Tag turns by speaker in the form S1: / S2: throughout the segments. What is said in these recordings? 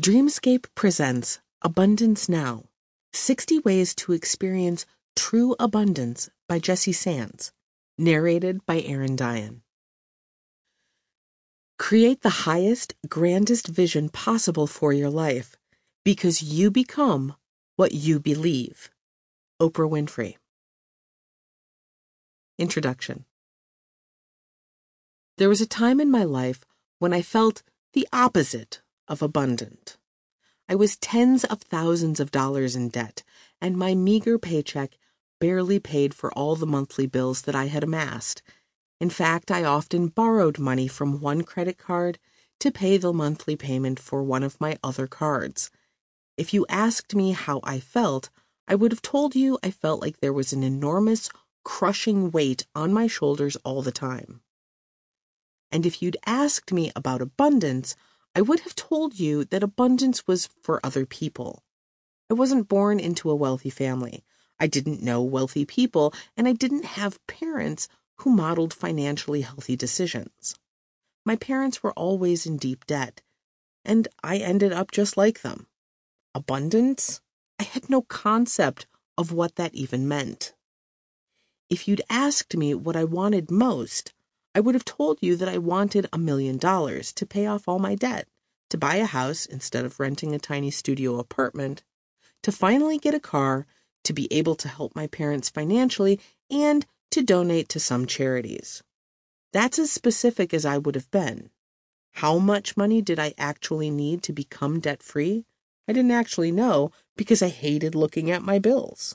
S1: Dreamscape presents Abundance Now, 60 Ways to Experience True Abundance by Jesse Sands, narrated by Aaron Dian. Create the highest, grandest vision possible for your life, because you become what you believe. Oprah Winfrey. Introduction. There was a time in my life when I felt the opposite of abundant. I was tens of thousands of dollars in debt, and my meager paycheck barely paid for all the monthly bills that I had amassed. In fact, I often borrowed money from one credit card to pay the monthly payment for one of my other cards. If you asked me how I felt, I would have told you I felt like there was an enormous, crushing weight on my shoulders all the time. And if you'd asked me about abundance, I would have told you that abundance was for other people. I wasn't born into a wealthy family. I didn't know wealthy people, and I didn't have parents who modeled financially healthy decisions. My parents were always in deep debt, and I ended up just like them. Abundance? I had no concept of what that even meant. If you'd asked me what I wanted most, I would have told you that I wanted $1 million to pay off all my debt, to buy a house instead of renting a tiny studio apartment, to finally get a car, to be able to help my parents financially, and to donate to some charities. That's as specific as I would have been. How much money did I actually need to become debt-free? I didn't actually know because I hated looking at my bills.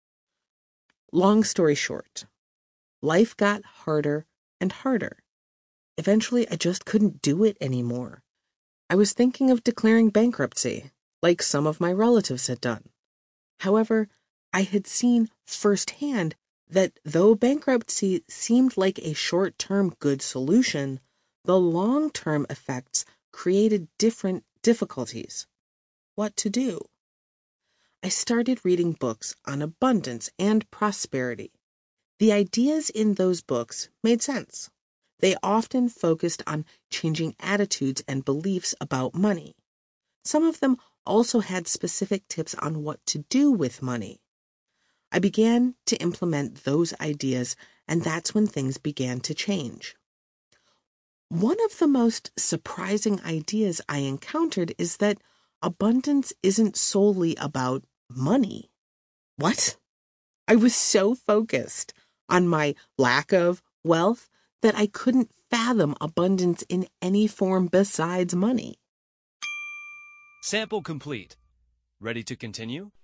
S1: Long story short, life got harder and harder. Eventually, I just couldn't do it anymore. I was thinking of declaring bankruptcy, like some of my relatives had done. However, I had seen firsthand that though bankruptcy seemed like a short-term good solution, the long-term effects created different difficulties. What to do? I started reading books on abundance and prosperity. The ideas in those books made sense. They often focused on changing attitudes and beliefs about money. Some of them also had specific tips on what to do with money. I began to implement those ideas, and that's when things began to change. One of the most surprising ideas I encountered is that abundance isn't solely about money. What? I was so focused on my lack of wealth that I couldn't fathom abundance in any form besides money.
S2: Sample complete. Ready to continue?